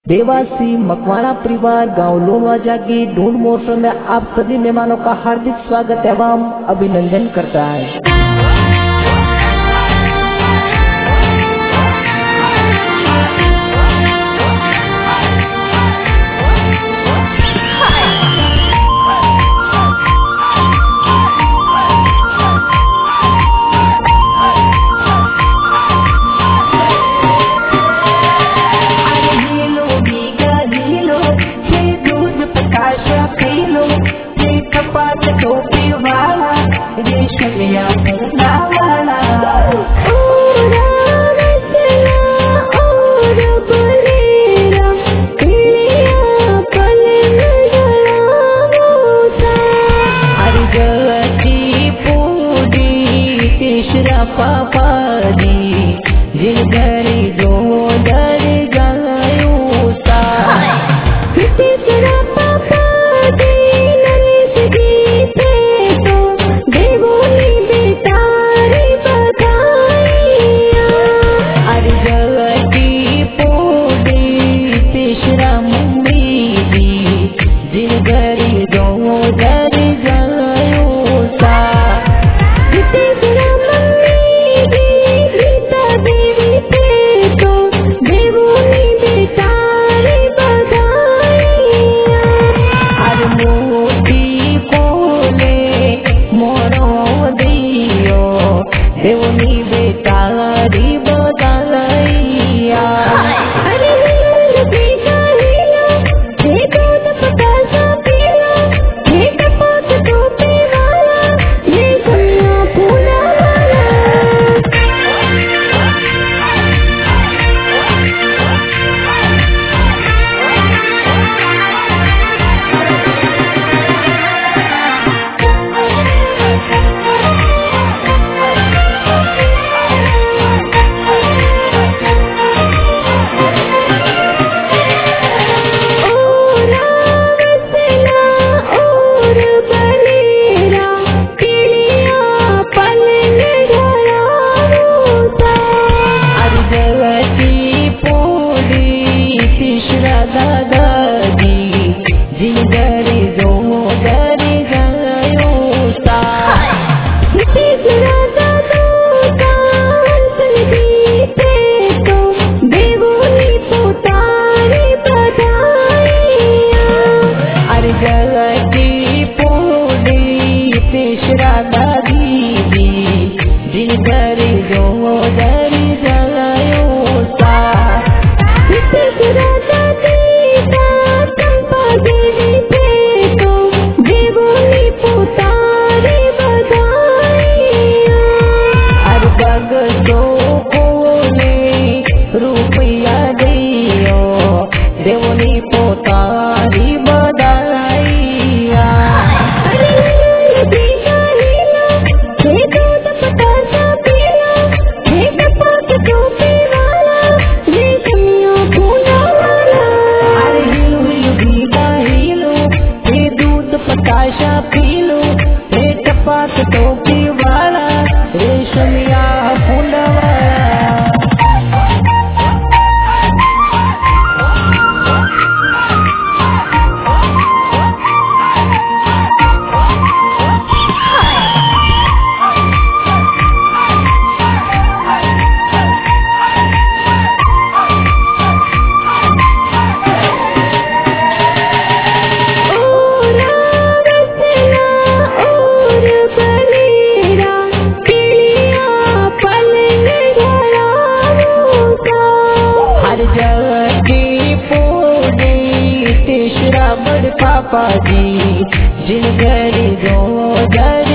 देवासी मकवाना परिवार गांव लोनवा जागी ढूंढ मोर्शों में आप सभी मेहमानों का हार्दिक स्वागत एवं अभिनंदन करता है। पापा जी जिन घर जो घर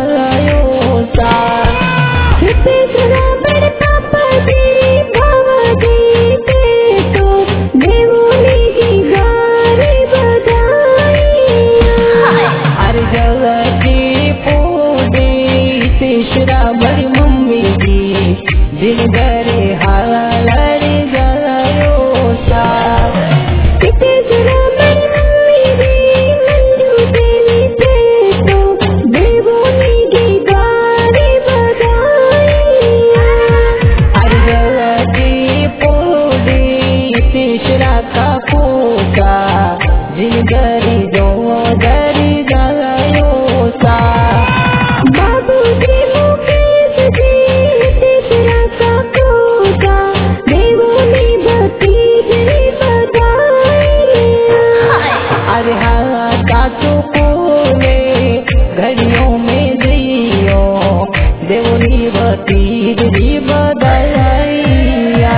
जायो सा बड़ पापा जी बाबा जी के तो देवोनी की गारी बधाइयाँ हर जगह की पूरी तीसरा बड़ी मम्मी जी जिन घर हाल जायो सा देव जिन घरी जो जरी जायो सा बाबूजी मुकेश जी तीसरा सपूता देवोनी भतीजी बधाई। अरे हाँ सासू कोले घड़ियों में दियो देवोनी भतीजी बधाइया।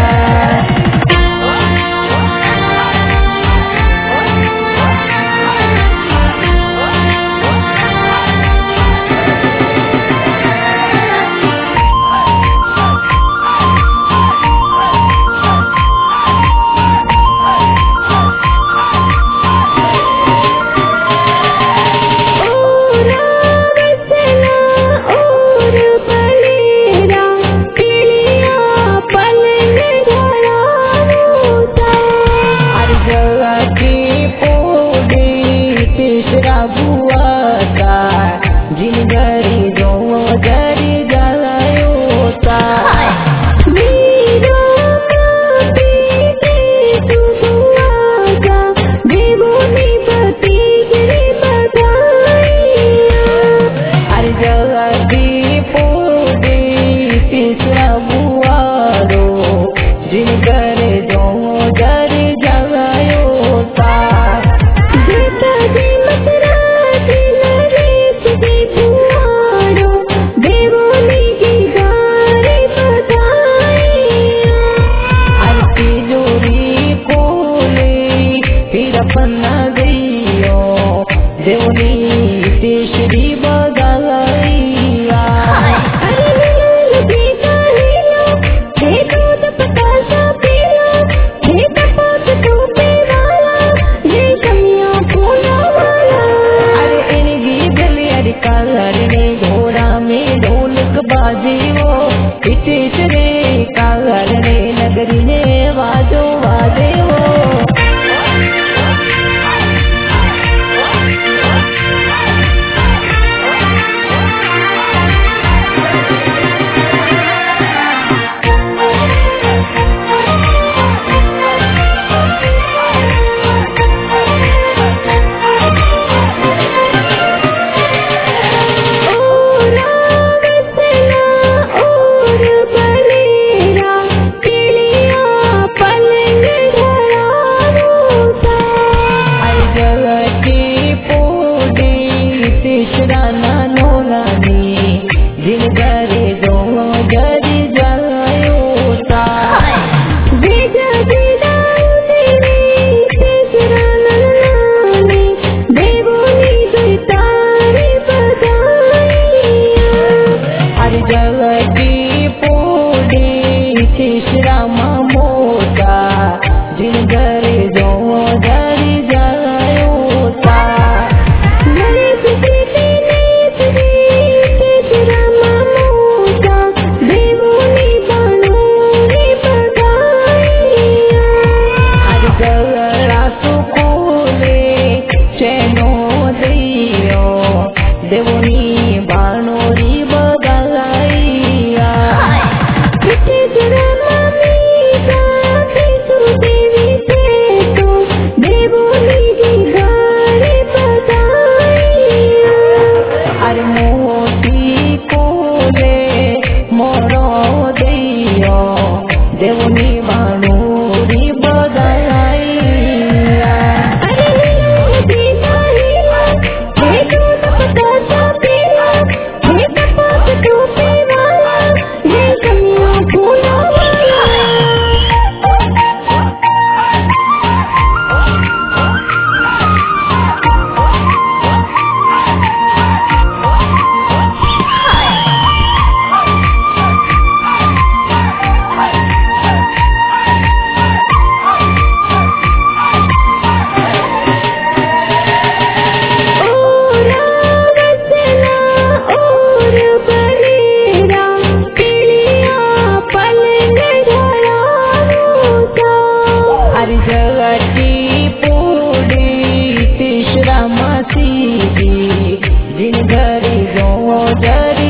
जिन घरी जो जरी जायो सा अरे जगती पूरी तीसरा बुआरो जिन घरे जो जरी जायो सा पन्ना दियो देवनी तीसरी बधाइया। अरे इनकी गली अरे कालर ने घोड़ा में ढोलक बाजी वो तीसरे कालर ने नगरी ने वाजो वाजे वो। जिन घरे जो जरी जायो सा अरे जगती पूरी तीसरा मोटा जिन घरे जो जरी जायो सा देवनी बाणोरी बधाइया। अरे मोती कोले मोरो दियो देवनी बाणोरी बधाइया। जिन घरी जो जरी